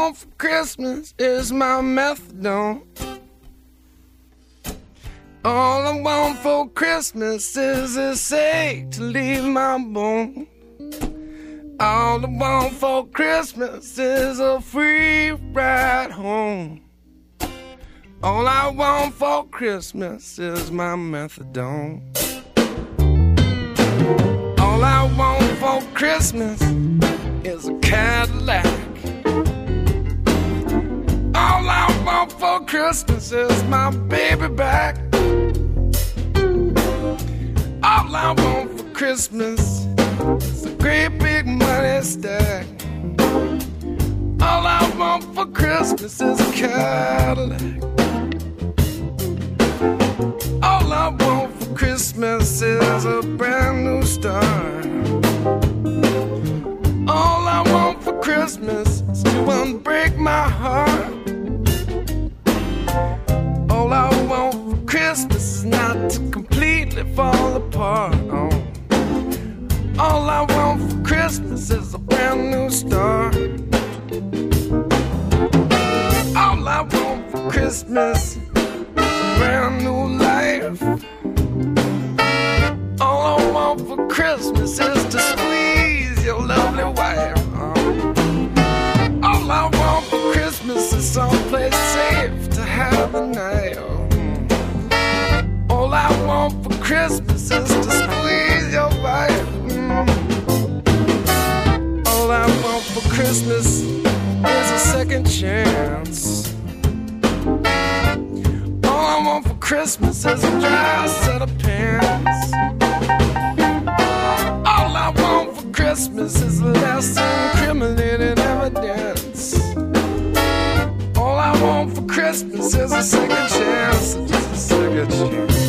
want for Christmas is my methadone. All I want for Christmas is this ache to leave my bone. All I want for Christmas is a free ride home. All I want for Christmas is my methadone. All I want for Christmas is a Cadillac. All I want for Christmas is my baby back. All I want for Christmas is a great big money stack. All I want for Christmas is a Cadillac. All I want for Christmas is a brand new start. All I want for Christmas is to unbreak my heart. All I want for Christmas is not to completely fall apart. All I want for Christmas is a brand new start. All I want for Christmas is a brand new life. All I want for Christmas is to squeeze your lovely wife. All I want for Christmas is someplace safe to have a night. All I want for Christmas is to squeeze your wife. All I want for Christmas is a second chance. All I want for Christmas is a dry set of pants. All I want for Christmas is less incriminating evidence. All I want for Christmas is a second chance, just a second chance.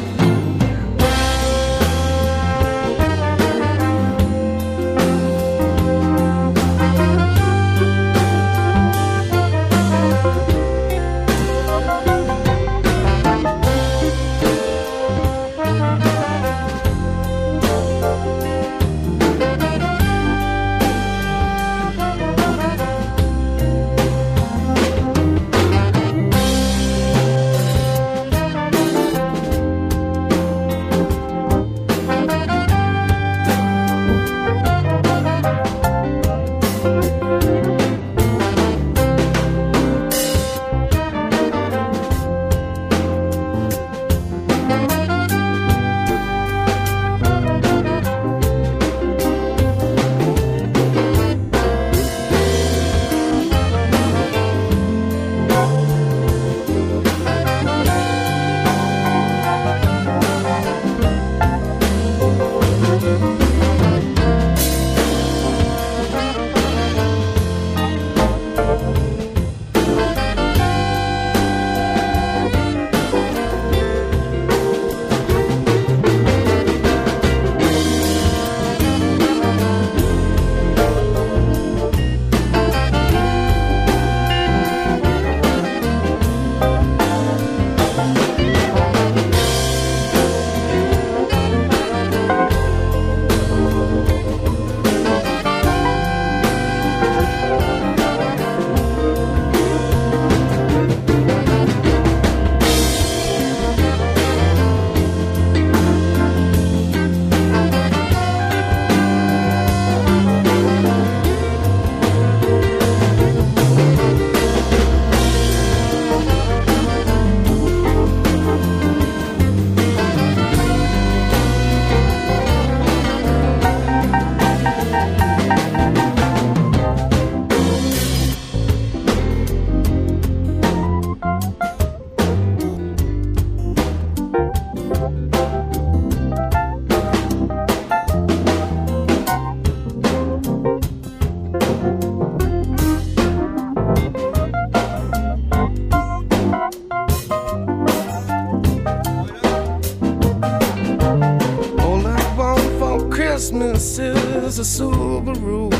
Christmas is a Subaru.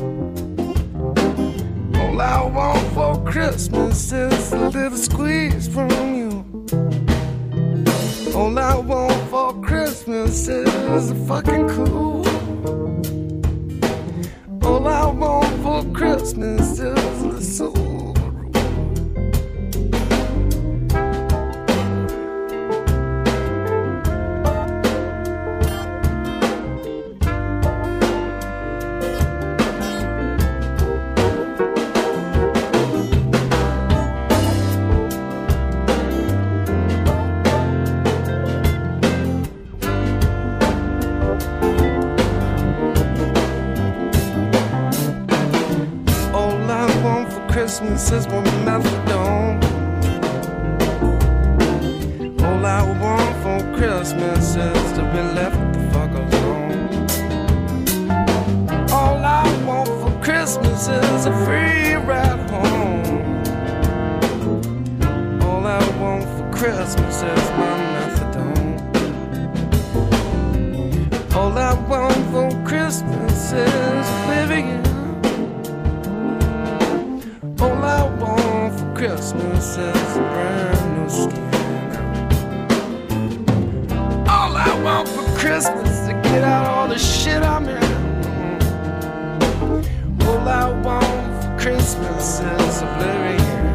All I want for Christmas is a little squeeze from you. All I want for Christmas is a fucking cool. All I want for for Christmas is a Subaru. Christmas is my methadone. All I want for Christmas is to be left the fuck alone. All I want for Christmas is a free ride home. All I want for Christmas is my methadone. All I want for Christmas is oblivion. All I want for Christmas is a brand new skin. All I want for Christmas is to get out all the shit I'm in. All I want for Christmas is oblivion.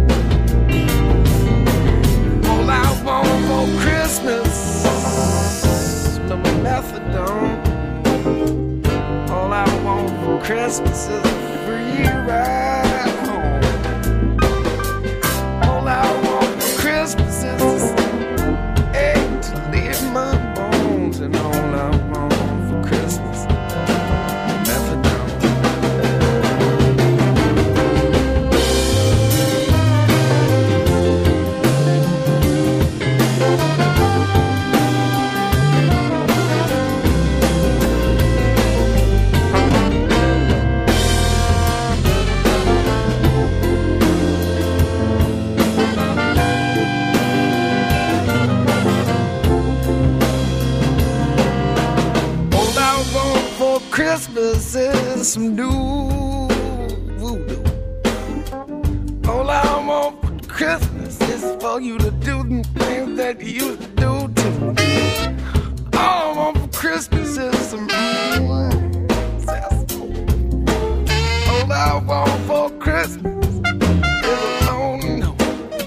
All I want for Christmas is no methadone. All I want for Christmas is a free ride. All I want for Christmas is egg to leave my bones, and all I want for Christmas is methadone. Christmas is some new voodoo. All I want for Christmas is for you to do the things that you used to do to me. All I want for Christmas is some all I want for Christmas is a lonely note.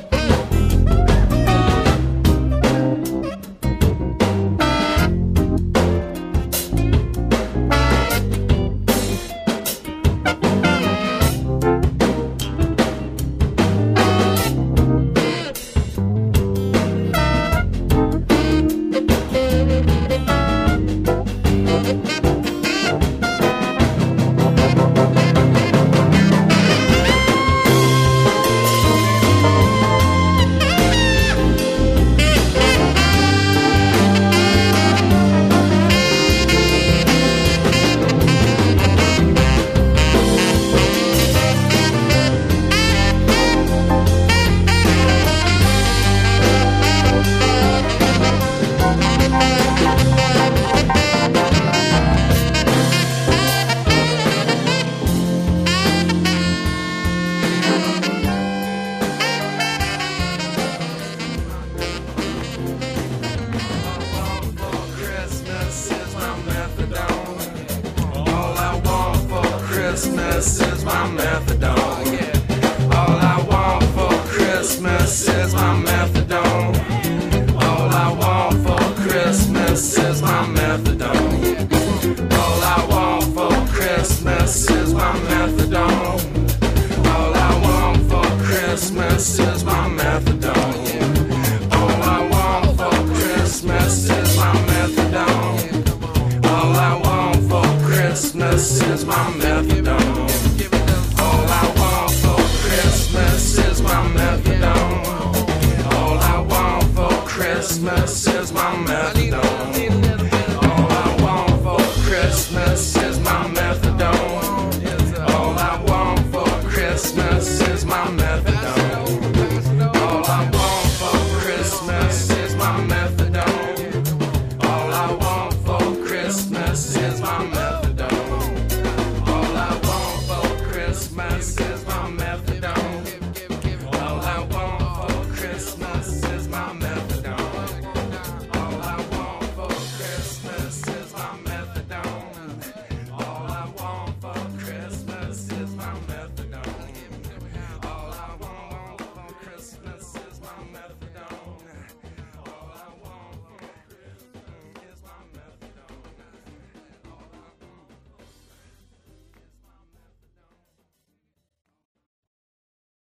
Christmas is my methadone. All I want for Christmas is my methadone. All I want for Christmas is my methadone. All I want for Christmas is my methadone. All I want for Christmas is my methadone. All I want for Christmas is my methadone. All I want for Christmas is my methadone. All I want for Christmas is my methadone. All I want for Christmas is my methadone.